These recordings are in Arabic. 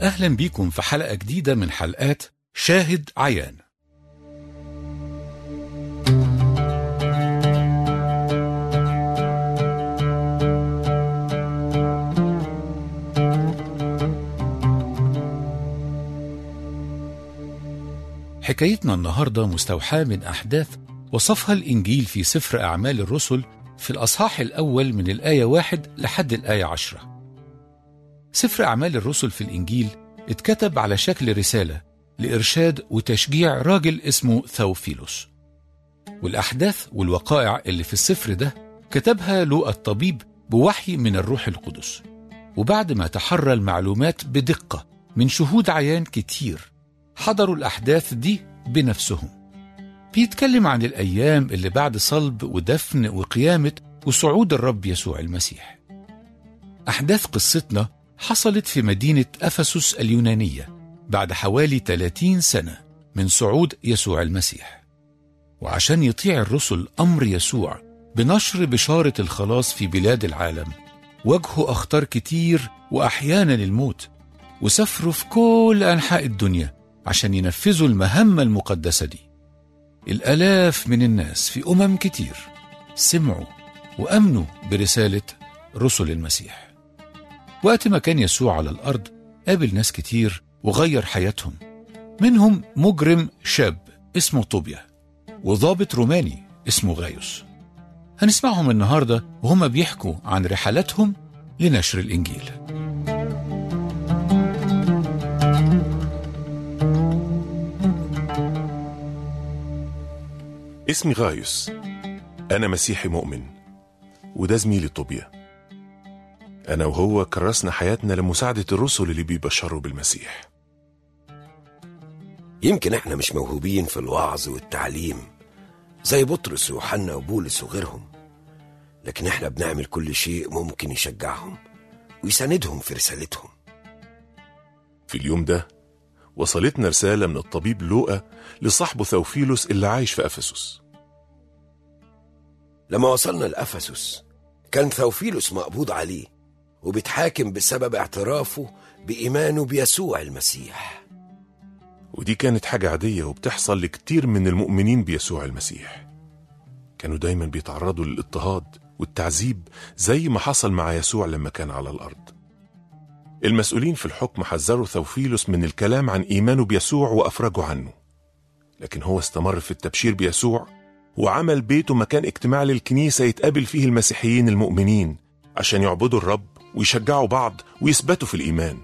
أهلا بيكم في حلقة جديدة من حلقات شاهد عيان. حكايتنا النهاردة مستوحاة من أحداث وصفها الإنجيل في سفر أعمال الرسل في الأصحاح الأول من الآية 1 لحد الآية 10. سفر أعمال الرسل في الإنجيل اتكتب على شكل رسالة لإرشاد وتشجيع راجل اسمه ثوفيلوس، والأحداث والوقائع اللي في السفر ده كتبها لوقا الطبيب بوحي من الروح القدس، وبعد ما تحرى المعلومات بدقة من شهود عيان كتير حضروا الأحداث دي بنفسهم. بيتكلم عن الأيام اللي بعد صلب ودفن وقيامة وصعود الرب يسوع المسيح. أحداث قصتنا حصلت في مدينة أفسس اليونانية بعد حوالي 30 سنة من صعود يسوع المسيح، وعشان يطيع الرسل أمر يسوع بنشر بشارة الخلاص في بلاد العالم واجهوا أخطار كتير وأحيانا الموت، وسافروا في كل أنحاء الدنيا عشان ينفذوا المهمة المقدسة دي. الآلاف من الناس في كتير سمعوا وأمنوا برسالة رسل المسيح. وقت ما كان يسوع على الأرض قابل ناس كتير وغير حياتهم، منهم مجرم شاب اسمه طوبيا وضابط روماني اسمه غايوس. هنسمعهم النهاردة وهم بيحكوا عن رحلاتهم لنشر الإنجيل. اسمي غايوس، أنا مسيحي مؤمن، وده زميلي طوبيا. أنا وهو كرسنا حياتنا لمساعدة الرسل اللي بيبشروا بالمسيح. يمكن احنا مش موهوبين في الوعظ والتعليم زي بطرس ويوحنا وبولس وغيرهم، لكن احنا بنعمل كل شيء ممكن يشجعهم ويساندهم في رسالتهم. في اليوم ده وصلتنا رسالة من الطبيب لوقا لصاحبه ثوفيلوس اللي عايش في أفسس. لما وصلنا لأفسس كان ثوفيلوس مقبوض عليه وبيتحاكم بسبب اعترافه بإيمانه بيسوع المسيح. ودي كانت حاجة عادية وبتحصل لكتير من المؤمنين بيسوع المسيح. كانوا دايما بيتعرضوا للاضطهاد والتعذيب زي ما حصل مع يسوع لما كان على الأرض. المسؤولين في الحكم حذروا ثوفيلوس من الكلام عن إيمانه بيسوع وأفرجوا عنه، لكن هو استمر في التبشير بيسوع وعمل بيته مكان اجتماع للكنيسة يتقابل فيه المسيحيين المؤمنين عشان يعبدوا الرب ويشجعوا بعض ويثبتوا في الإيمان.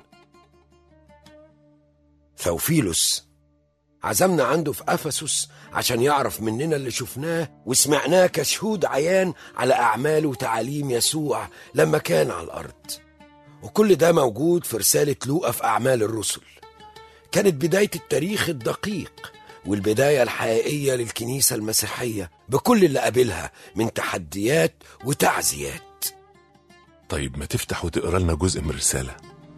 ثوفيلوس عزمنا عنده في أفسس عشان يعرف مننا اللي شفناه وسمعناه كشهود عيان على أعمال وتعاليم يسوع لما كان على الأرض، وكل ده موجود في رسالة لوقا في أعمال الرسل. كانت بداية التاريخ الدقيق والبداية الحقيقية للكنيسة المسيحية بكل اللي قابلها من تحديات وتعزيات. طيب ما تفتح وتقرأ لنا جزء من الرسالة.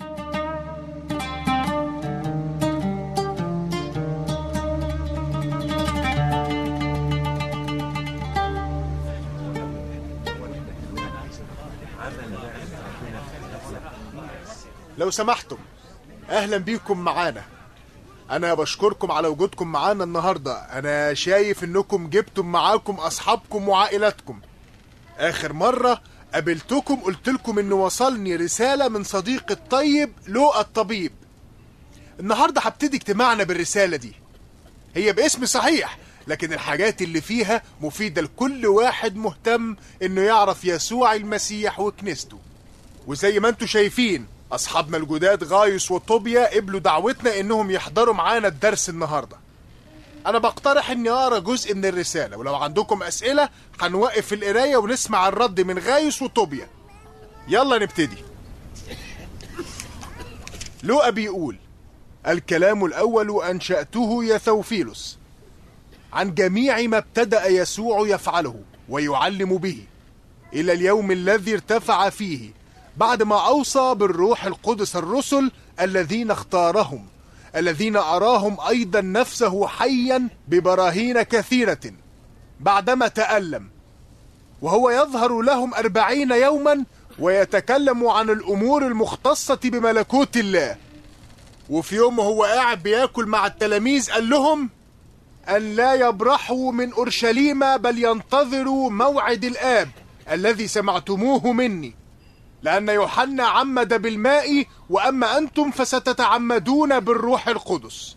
لو سمحتم، أهلا بيكم معانا. أنا بشكركم على وجودكم معانا النهاردة. أنا شايف إنكم جبتم معاكم أصحابكم وعائلاتكم. آخر مرة قابلتكم قلتلكم إن وصلني رسالة من صديق الطيب لوقا الطبيب. النهاردة هبتدي اجتماعنا بالرسالة دي. هي باسم صحيح، لكن الحاجات اللي فيها مفيدة لكل واحد مهتم إنه يعرف يسوع المسيح وكنيسته. وزي ما انتوا شايفين أصحابنا الجداد غايوس وطوبيا قبلوا دعوتنا إنهم يحضروا معانا الدرس النهاردة. أنا بقترح إني أقرأ جزء من الرسالة، ولو عندكم أسئلة هنوقف القراية ونسمع الرد من غايوس وطوبيا. يلا نبتدي. لوقا بيقول: الكلام الأول أنشأته يا ثوفيلوس عن جميع ما ابتدأ يسوع يفعله ويعلم به إلى اليوم الذي ارتفع فيه، بعد ما أوصى بالروح القدس الرسل الذين اختارهم، الذين أراهم أيضا نفسه حيا ببراهين كثيرة، بعدما تألم وهو يظهر لهم 40 يوما ويتكلم عن الأمور المختصة بملكوت الله. وفي يوم هو قاعد بياكل مع التلاميذ قال لهم أن لا يبرحوا من أورشليم بل ينتظروا موعد الآب الذي سمعتموه مني، لأن يوحنا عمد بالماء وأما أنتم فستتعمدون بالروح القدس.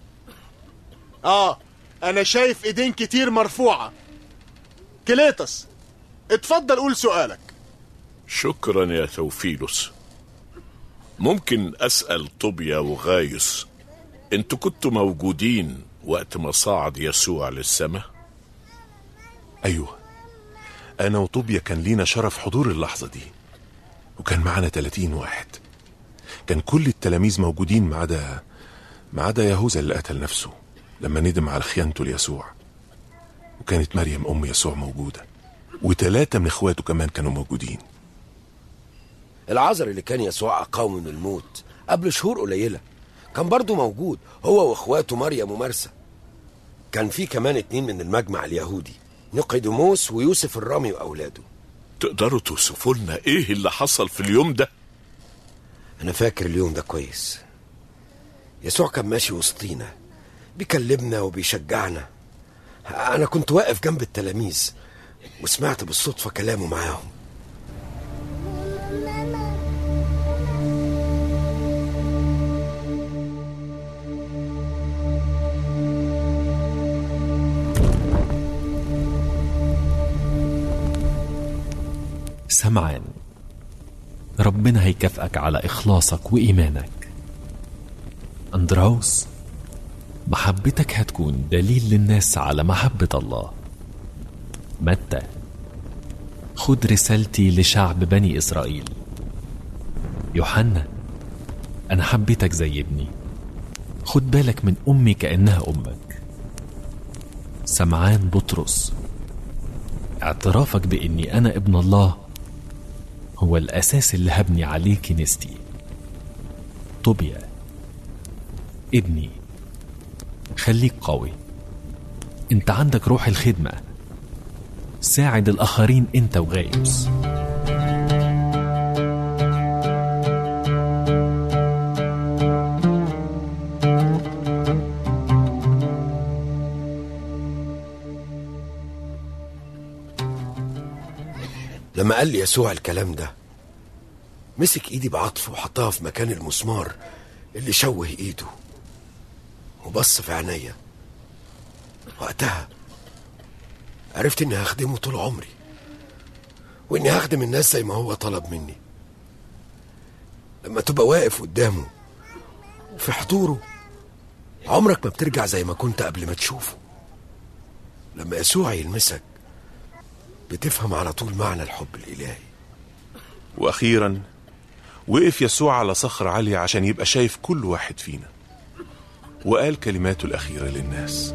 أنا شايف إيدين كتير مرفوعة. كليتس، اتفضل قول سؤالك. شكرا يا ثوفيلوس. ممكن أسأل طوبيا وغايوس، انتوا كنتوا موجودين وقت ما صعد يسوع للسماء؟ أيوة، أنا وطوبيا كان لينا شرف حضور اللحظة دي، وكان معنا 30 واحد. كان كل التلاميذ موجودين ما عدا يهوذا اللي قتل نفسه لما ندم على خيانته ليسوع. وكانت مريم أم يسوع موجودة، و3 من إخواته كمان كانوا موجودين. العذر اللي كان يسوع أقامه من الموت قبل شهور قليلة كان برضو موجود، هو وإخواته مريم ومرسى. كان في كمان 2 من المجمع اليهودي، نيقوديموس ويوسف الرامي وأولاده. تقدروا توصفوا لنا إيه اللي حصل في اليوم ده؟ أنا فاكر اليوم ده كويس. يسوع كان ماشي وسطينا بيكلمنا وبيشجعنا. أنا كنت واقف جنب التلاميذ وسمعت بالصدفة كلامه معاهم. سمعان، ربنا هيكافئك على إخلاصك وإيمانك. أندراوس، محبتك هتكون دليل للناس على محبة الله. متى، خد رسالتي لشعب بني إسرائيل. يوحنا، أنا حبيتك زي ابني، خد بالك من أمي كأنها أمك. سمعان بطرس، اعترافك بإني أنا ابن الله هو الأساس اللي هبني عليه كنيستي. طوبيا، ابني، خليك قوي، انت عندك روح الخدمة، ساعد الآخرين انت وغايوس. لما قال لي يسوع الكلام ده مسك ايدي بعطف وحطها في مكان المسمار اللي شوه ايده وبص في عينيا. وقتها عرفت اني هخدمه طول عمري، واني هخدم الناس زي ما هو طلب مني. لما تبقى واقف قدامه وفي حضوره عمرك ما بترجع زي ما كنت قبل ما تشوفه. لما يسوع يلمسك بتفهم على طول معنى الحب الإلهي. وأخيرا وقف يسوع على صخرة عالية عشان يبقى شايف كل واحد فينا، وقال كلماته الأخيرة للناس.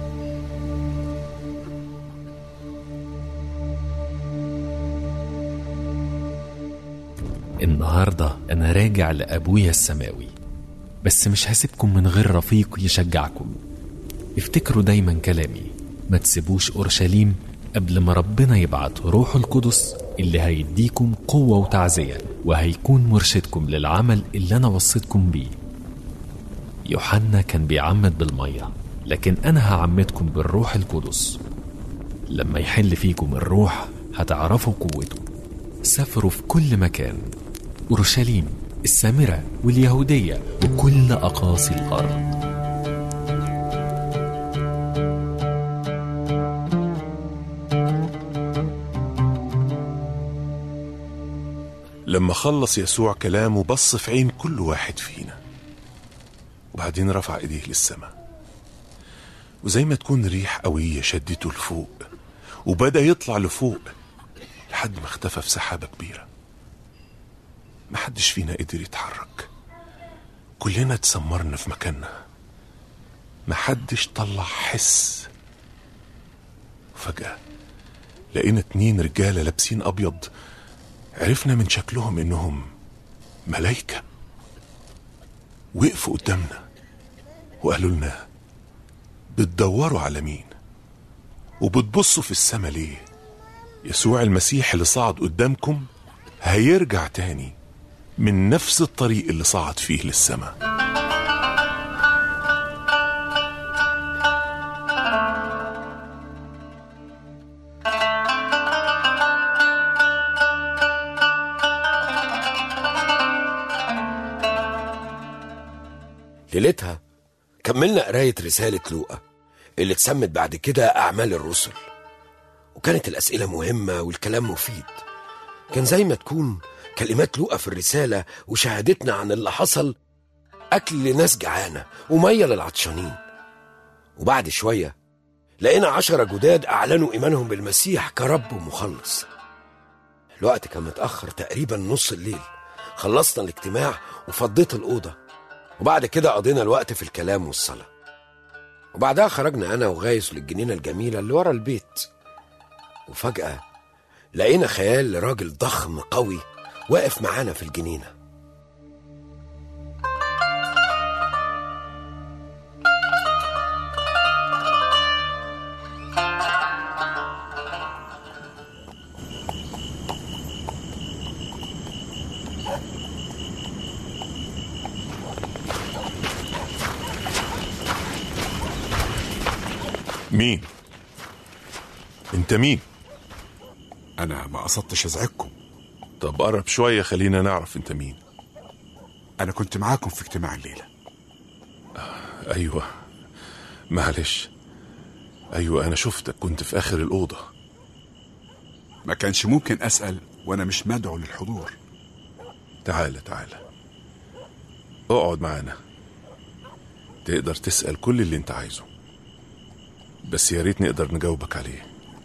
النهاردة أنا راجع لأبويا السماوي، بس مش هسيبكم من غير رفيق يشجعكم. افتكروا دايما كلامي، ما تسيبوش أورشليم قبل ما ربنا يبعت روح القدس اللي هيديكم قوة وتعزية، وهيكون مرشدكم للعمل اللي أنا وصيتكم بيه. يوحنا كان بيعمد بالمية، لكن أنا هعمدكم بالروح القدس. لما يحل فيكم الروح هتعرفوا قوته. سافروا في كل مكان، أورشليم، السامرة واليهودية وكل أقاصي الأرض. لما خلص يسوع كلامه بص في عين كل واحد فينا، وبعدين رفع ايديه للسماء، وزي ما تكون ريح قوية شدته لفوق، وبدأ يطلع لفوق لحد ما اختفى في سحابة كبيرة. محدش فينا قدر يتحرك، كلنا اتسمرنا في مكاننا، محدش طلع حس. وفجأة لقينا 2 رجالة لابسين أبيض، عرفنا من شكلهم إنهم ملايكة. وقفوا قدامنا وقالوا لنا: بتدوروا على مين؟ وبتبصوا في السما ليه؟ يسوع المسيح اللي صعد قدامكم هيرجع تاني من نفس الطريق اللي صعد فيه للسما. ليلتها كملنا قراية رسالة لوقا اللي اتسمت بعد كده أعمال الرسل، وكانت الأسئلة مهمة والكلام مفيد. كان زي ما تكون كلمات لوقا في الرسالة وشهادتنا عن اللي حصل أكل لناس جعانة ومية للعطشانين. وبعد شوية لقينا 10 جداد أعلنوا إيمانهم بالمسيح كرب ومخلص. الوقت كان متأخر تقريبا نص الليل. خلصنا الاجتماع وفضيت الأوضة، وبعد كده قضينا الوقت في الكلام والصلاة. وبعدها خرجنا أنا وغايس للجنينة الجميلة اللي ورا البيت، وفجأة لقينا خيال لراجل ضخم قوي واقف معانا في الجنينة. مين؟ انت مين؟ أنا ما قصدتش أزعجكم. طب قرب شوية خلينا نعرف انت مين. أنا كنت معاكم في اجتماع الليلة. ايوه معلش، ايوه انا شفتك كنت في اخر الأوضة. ما كانش ممكن أسأل وأنا مش مدعو للحضور. تعالى اقعد معانا، تقدر تسأل كل اللي انت عايزه، بس يا ريت نقدر نجاوبك عليه.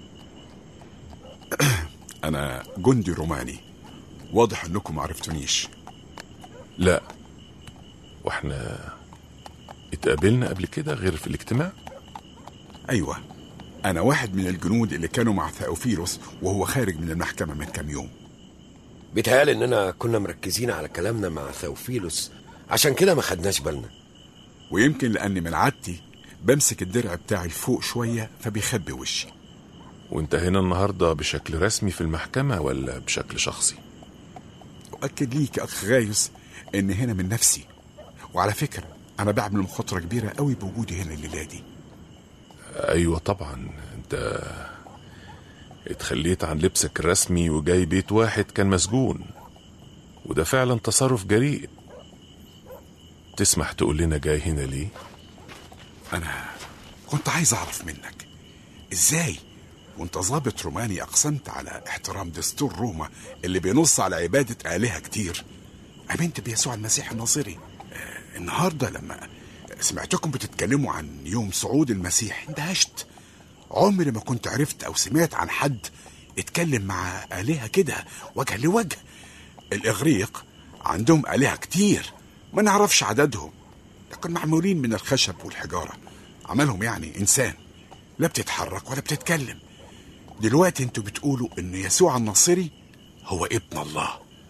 أنا جندي روماني، واضح إنكم معرفتونيش. لا، واحنا اتقابلنا قبل كده غير في الاجتماع؟ أيوة، أنا واحد من الجنود اللي كانوا مع ثاوفيلوس وهو خارج من المحكمة من كام يوم. بيتهيألي إننا كنا مركزين على كلامنا مع ثاوفيلوس، عشان كده ما خدناش بالنا. ويمكن لأني من عادتي بمسك الدرع بتاعي لفوق شوية فبيخبي وشي. وانت هنا النهاردة بشكل رسمي في المحكمة ولا بشكل شخصي؟ أؤكد ليك يا أخ غايس إن هنا من نفسي، وعلى فكرة أنا بعمل مخاطرة كبيرة قوي بوجودي هنا الليلة دي. أيوة طبعا، انت اتخليت عن لبسك الرسمي وجاي بيت واحد كان مسجون، وده فعلا تصرف جريء. تسمح تقول لنا جاي هنا ليه؟ أنا كنت عايز أعرف منك إزاي وانت ضابط روماني أقسمت على احترام دستور روما اللي بينص على عبادة آلهة كتير، آمنت بيسوع المسيح الناصري. النهاردة لما سمعتكم بتتكلموا عن يوم صعود المسيح اندهشت. عمري ما كنت عرفت أو سمعت عن حد اتكلم مع آلهة كده وجه لوجه. الإغريق عندهم آلهة كتير ما نعرفش عددهم، لكن معمولين من الخشب والحجارة، عملهم يعني إنسان، لا بتتحرك ولا بتتكلم. دلوقتي انتوا بتقولوا ان يسوع الناصري هو ابن الله.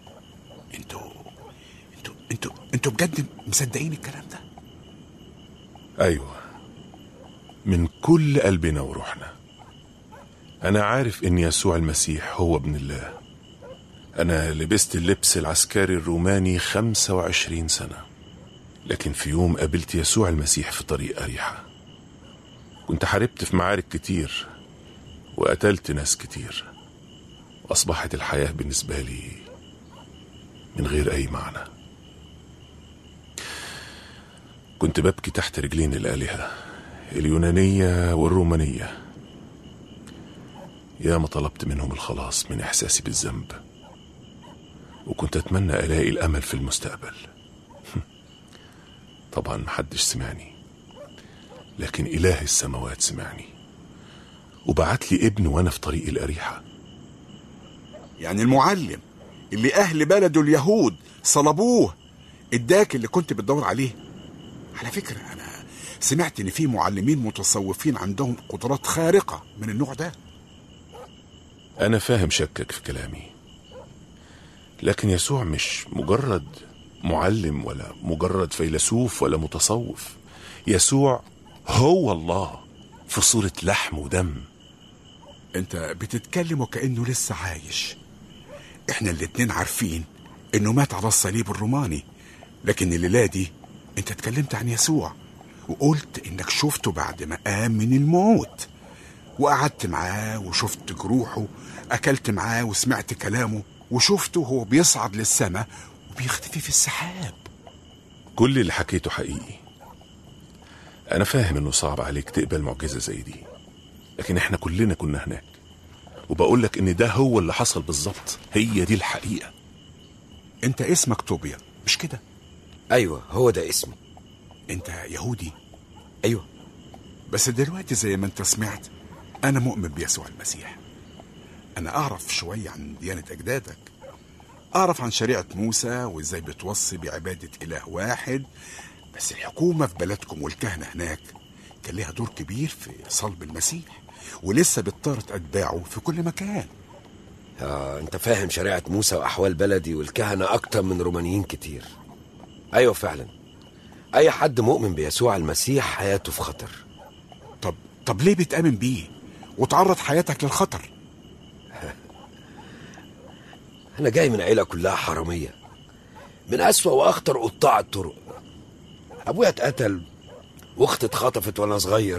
انتوا بجد مصدقين الكلام ده؟ ايوه، من كل قلبنا وروحنا. انا عارف ان يسوع المسيح هو ابن الله. انا لبست اللبس العسكري الروماني 25 سنة، لكن في يوم قابلت يسوع المسيح في طريق أريحة. كنت حاربت في معارك كتير وقتلت ناس كتير، وأصبحت الحياة بالنسبة لي من غير أي معنى. كنت ببكي تحت رجلين الآلهة اليونانية والرومانية. يا ما طلبت منهم الخلاص من إحساسي بالذنب، وكنت أتمنى ألاقي الأمل في المستقبل. طبعا محدش سمعني، لكن إله السماوات سمعني وبعت لي ابن وأنا في طريق الأريحة. يعني المعلم اللي أهل بلده اليهود صلبوه اداك اللي كنت بتدور عليه؟ على فكرة أنا سمعت إن في معلمين متصوفين عندهم قدرات خارقة من النوع ده. أنا فاهم شكك في كلامي، لكن يسوع مش مجرد معلم ولا مجرد فيلسوف ولا متصوف. يسوع هو الله في صورة لحم ودم. انت بتتكلم وكأنه لسه عايش. احنا الاتنين عارفين انه مات على الصليب الروماني، لكن الليلة دي انت اتكلمت عن يسوع وقلت انك شفته بعد ما قام من الموت، وقعدت معاه وشفت جروحه، اكلت معاه وسمعت كلامه، وشفته هو بيصعد للسماء وبيختفي في السحاب. كل اللي حكيته حقيقي، أنا فاهم إنه صعب عليك تقبل معجزة زي دي، لكن إحنا كلنا كنا هناك، وبقولك إن ده هو اللي حصل بالظبط، هي دي الحقيقة. انت اسمك طوبيا مش كده؟ أيوة هو ده اسمي. انت يهودي؟ أيوة. بس دلوقتي زي ما انت سمعت انا مؤمن بيسوع المسيح. انا اعرف شوية عن ديانة اجدادك، اعرف عن شريعة موسى وازاي بتوصي بعبادة اله واحد، بس الحكومة في بلدكم والكهنة هناك كان ليها دور كبير في صلب المسيح، ولسه بتطارد اتباعه في كل مكان. انت فاهم شريعة موسى واحوال بلدي والكهنة اكتر من رومانيين كتير. ايوه فعلا، اي حد مؤمن بيسوع المسيح حياته في خطر. طب ليه بتآمن بيه وتعرض حياتك للخطر؟ انا جاي من عيلة كلها حرامية، من اسوأ واخطر قطاع الطرق. ابويا اتقتل واختي اتخطفت وانا صغير،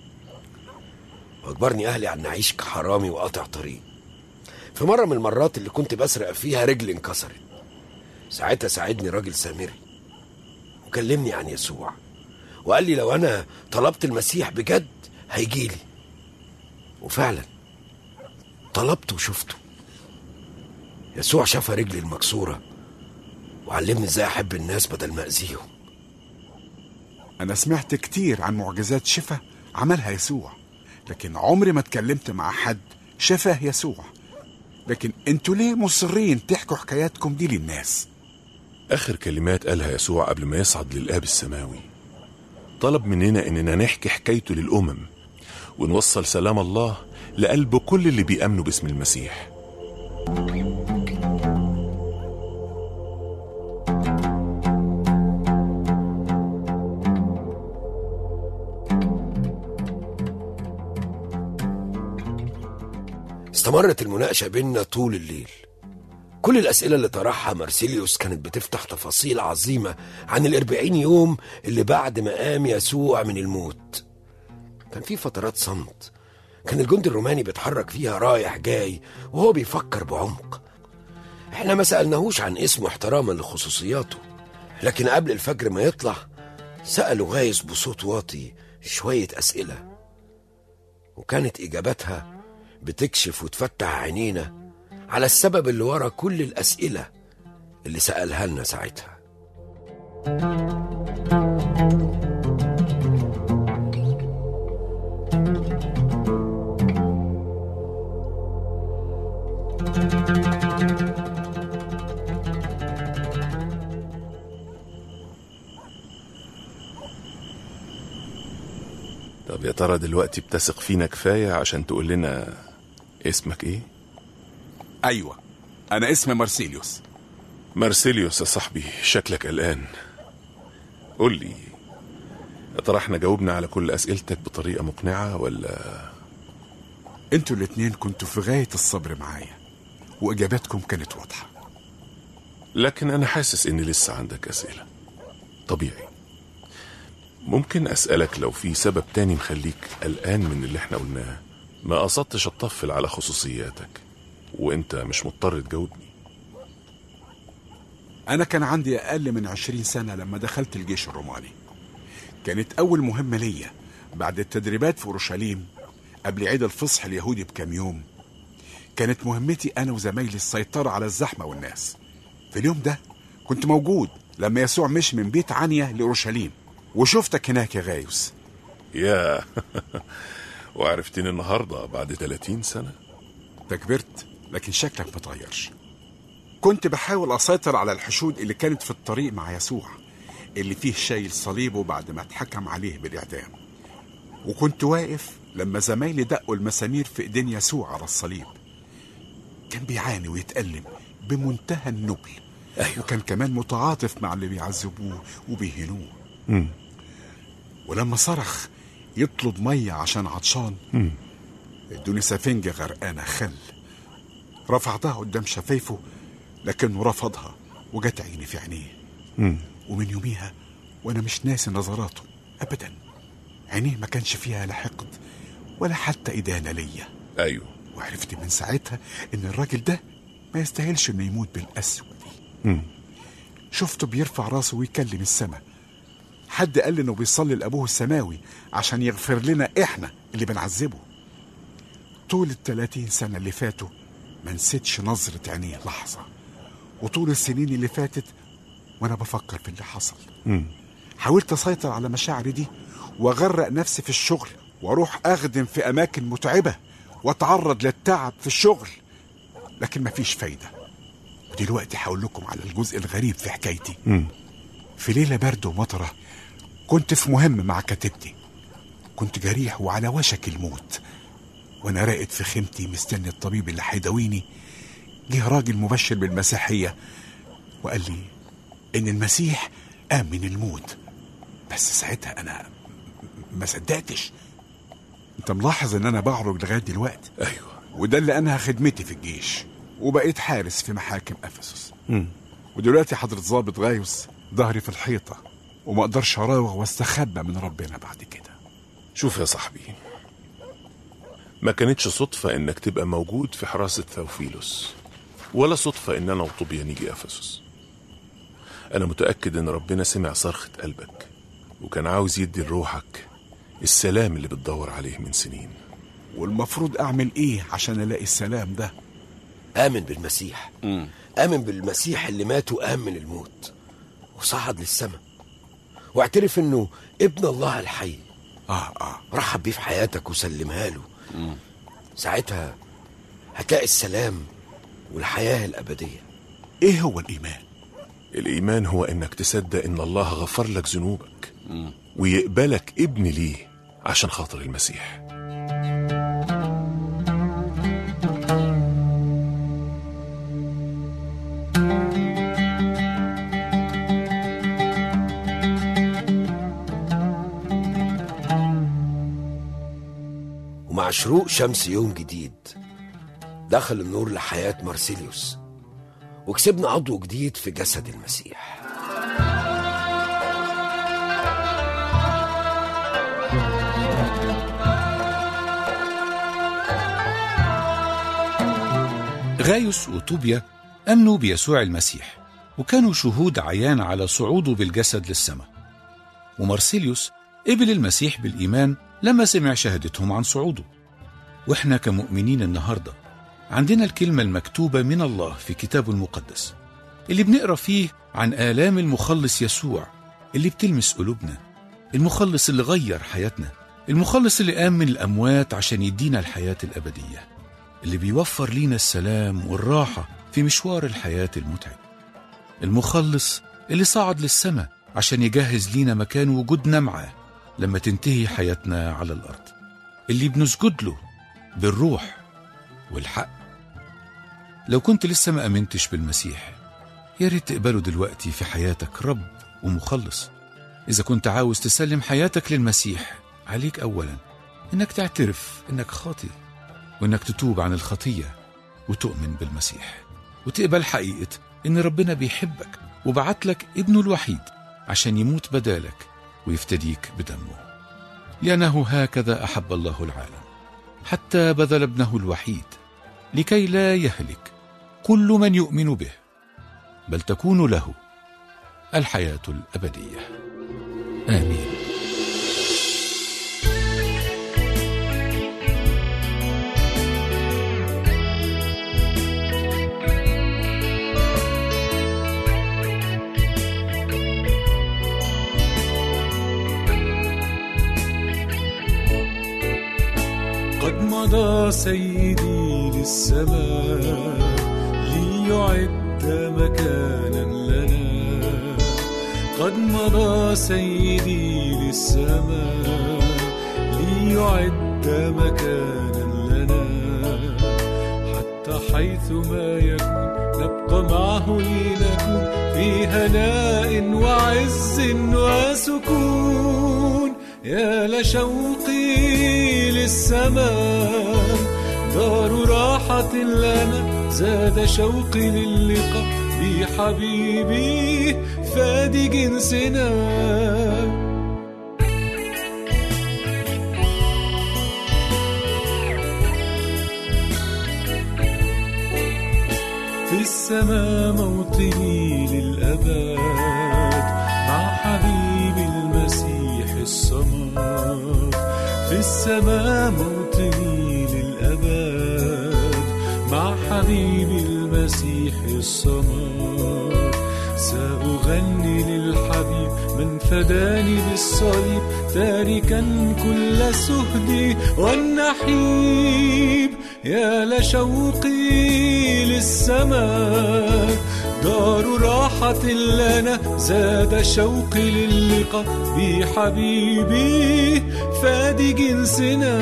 واجبرني اهلي على ان اعيش كحرامي وقاطع طريق. في مرة من المرات اللي كنت بسرق فيها رجلي انكسرت، ساعتها ساعدني راجل سامري وكلمني عن يسوع، وقال لي لو انا طلبت المسيح بجد هيجيلي، وفعلا طلبته وشفته. يسوع شاف رجلي المكسورة وعلمني ازاي احب الناس بدل ما اذيهم. انا سمعت كتير عن معجزات شفا عملها يسوع، لكن عمري ما اتكلمت مع حد شفاه يسوع. لكن انتوا ليه مصرين تحكوا حكاياتكم دي للناس؟ آخر كلمات قالها يسوع قبل ما يصعد للآب السماوي، طلب مننا إننا نحكي حكايته للأمم ونوصل سلام الله لقلب كل اللي بيأمنوا باسم المسيح. استمرت المناقشة بيننا طول الليل. كل الأسئلة اللي طرحها مارسيليوس كانت بتفتح تفاصيل عظيمة عن 40 يوم اللي بعد ما قام يسوع من الموت. كان في فترات صمت كان الجندي الروماني بيتحرك فيها رايح جاي وهو بيفكر بعمق. احنا ما سألناهوش عن اسمه احتراما لخصوصياته، لكن قبل الفجر ما يطلع سأله غايز بصوت واطي شوية أسئلة، وكانت إجاباتها بتكشف وتفتح عينينا على السبب اللي ورا كل الأسئلة اللي سألها لنا ساعتها. طب يا ترى دلوقتي بتثق فينا كفاية عشان تقول لنا اسمك ايه؟ ايوه انا اسمي مارسيليوس. مارسيليوس يا صاحبي، شكلك قلقان. قول لي يا ترى احنا جاوبنا على كل اسئلتك بطريقة مقنعة ولا؟ انتوا الاتنين كنتوا في غاية الصبر معايا واجاباتكم كانت واضحة، لكن انا حاسس ان لسه عندك اسئلة. طبيعي. ممكن اسألك لو في سبب تاني مخليك قلقان من اللي احنا قلناه؟ ما قصدتش اتطفل على خصوصياتك وانت مش مضطر تجاوبني. انا كان عندي اقل من 20 سنة لما دخلت الجيش الروماني. كانت اول مهمة ليا بعد التدريبات في اورشليم قبل عيد الفصح اليهودي بكام يوم. كانت مهمتي انا وزمايلي السيطرة على الزحمة والناس. في اليوم ده كنت موجود لما يسوع مشي من بيت عنيا لاورشليم، وشفتك هناك يا غايوس. يا وعرفتني النهاردة بعد 30 سنة؟ كبرت لكن شكلك متغيرش. كنت بحاول أسيطر على الحشود اللي كانت في الطريق مع يسوع، اللي فيه شايل صليبه بعد ما اتحكم عليه بالإعدام، وكنت واقف لما زمايلي دقوا المسامير في إيدين يسوع على الصليب. كان بيعاني ويتألم بمنتهى النبل. أيوة. وكان كمان متعاطف مع اللي بيعذبوه وبيهنوه. ولما صرخ يطلب مية عشان عطشان، ادوني سفنجة غرقانة خل، رفعتها قدام شفايفه لكنه رفضها وجت عيني في عينيه. ومن يوميها وانا مش ناسي نظراته ابدا. عينيه ما كانش فيها لا حقد ولا حتى إدانة ليا. ايوه. وعرفت من ساعتها ان الراجل ده ما يستاهلش انه يموت بالقسوة دي. شفته بيرفع راسه ويكلم السماء، حد قال لي انه بيصلي لأبوه السماوي عشان يغفر لنا احنا اللي بنعذبه. طول 30 سنة اللي فاتوا ما نسيتش نظرة عينيه لحظة، وطول السنين اللي فاتت وانا بفكر في اللي حصل. حاولت اسيطر على مشاعري دي واغرق نفسي في الشغل، واروح اخدم في اماكن متعبة واتعرض للتعب في الشغل، لكن مفيش فايدة. ودلوقتي هقول لكم على الجزء الغريب في حكايتي. في ليلة برد ومطرة كنت في مهم مع كتيبتي، كنت جريح وعلى وشك الموت، وانا راقد في خيمتي مستني الطبيب اللي هيداويني. جه راجل مبشر بالمسيحية وقال لي ان المسيح قام من الموت. بس ساعتها انا ما صدقتش. انت ملاحظ ان انا بعرج لغاية دلوقتي؟ ايوه. وده اللي انهى خدمتي في الجيش، وبقيت حارس في محاكم افسس. ودلوقتي حضرة ضابط غايوس ظهري في الحيطة، وما اقدرش اراوغ واستخبى من ربنا بعد كده. شوف يا صاحبي، ما كانتش صدفة انك تبقى موجود في حراسة ثوفيلوس، ولا صدفة ان انا وطوبيا نيجي افسس. انا متأكد ان ربنا سمع صرخة قلبك، وكان عاوز يدي لروحك السلام اللي بتدور عليه من سنين. والمفروض اعمل ايه عشان الاقي السلام ده؟ آمن بالمسيح. آمن بالمسيح اللي مات وقام من الموت وصعد للسماء، واعترف انه ابن الله الحي. رحب بيه في حياتك وسلمها له. ساعتها هتلاقي السلام والحياة الأبدية. ايه هو الإيمان؟ الإيمان هو انك تصدق ان الله غفر لك ذنوبك ويقبلك ابن ليه عشان خاطر المسيح. ومع شروق شمس يوم جديد دخل النور لحياة مارسيليوس، وكسبنا عضو جديد في جسد المسيح. غايوس وطوبيا آمنوا بيسوع المسيح، وكانوا شهود عيان على صعوده بالجسد للسماء. ومارسيليوس قبل المسيح بالإيمان لما سمع شهادتهم عن صعوده. وإحنا كمؤمنين النهاردة عندنا الكلمة المكتوبة من الله في كتابه المقدس، اللي بنقرأ فيه عن آلام المخلص يسوع اللي بتلمس قلوبنا، المخلص اللي غير حياتنا، المخلص اللي قام من الأموات عشان يدينا الحياة الأبدية، اللي بيوفر لينا السلام والراحة في مشوار الحياة المتعب، المخلص اللي صعد للسماء عشان يجهز لينا مكان وجودنا معاه لما تنتهي حياتنا على الأرض، اللي بنسجد له بالروح والحق. لو كنت لسه ما أمنتش بالمسيح، يا ريت تقبله دلوقتي في حياتك رب ومخلص. إذا كنت عاوز تسلم حياتك للمسيح، عليك أولا إنك تعترف إنك خاطئ، وإنك تتوب عن الخطية وتؤمن بالمسيح، وتقبل حقيقة إن ربنا بيحبك وبعت لك ابنه الوحيد عشان يموت بدالك ويفتديك بدمه. لأنه هكذا أحب الله العالم حتى بذل ابنه الوحيد لكي لا يهلك كل من يؤمن به، بل تكون له الحياة الأبدية. آمين. قد مضى سيدي للسماء ليعد مكانا لنا، قد مضى سيدي للسماء ليعد مكانا لنا، حتى حيثما يكون نبقى معه لنكون في هناء وعز وسكون. يا لشوقي للسماء دار راحة لنا، زاد شوقي للقاء بحبيبي فادي جنسنا. في السماء موطني للأبد مع حبيبي المجد في السماء موطني للأبد مع حبيبي المسيح الصمد. سأغني للحبيب من فداني بالصليب تاركا كل سهدي والنحيب. يا لشوقي للسماء دار راحة لنا، زاد شوقي للقاء بحبيبي فادي جنسنا.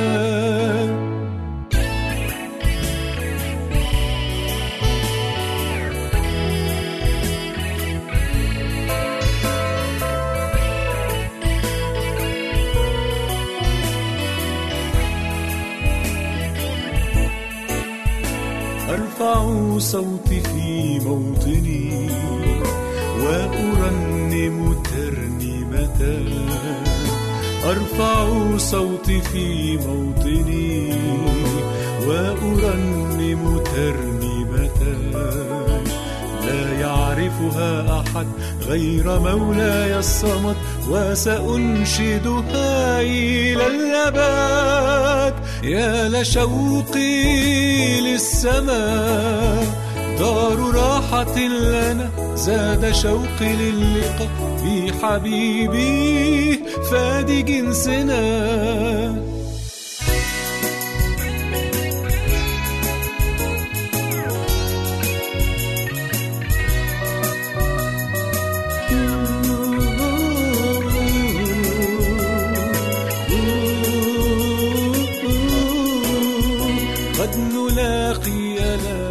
أرفع صوتي في موطني وأرنم ترنيمة. أرفع صوتي في موطني وأرنم ترنيمة. لا يعرفها أحد غير مولاي الصمد، وسأنشدها إلى الأبد. يا لشوقي للسماء دار راحة لنا، زاد شوقي للقاء بحبيبي فادي جنسنا. قد نلاقي